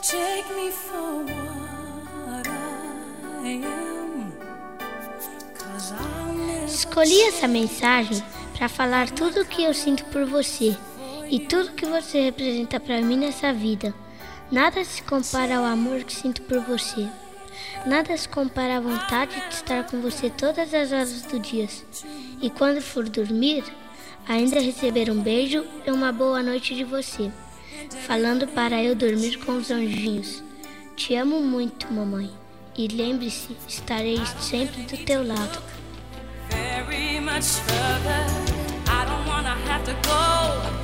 Take me for what I am, 'cause I'll never... Escolhi essa mensagem para falar tudo o que eu sinto por você e tudo que você representa para mim nessa vida. Nada se compara ao amor que sinto por você. Nada se compara à vontade de estar com você todas as horas do dia. E quando for dormir, ainda receber um beijo e uma boa noite de você, falando para eu dormir com os anjinhos. Te amo muito, mamãe. E lembre-se, estarei sempre do teu lado. Very much further. I don't wanna have to go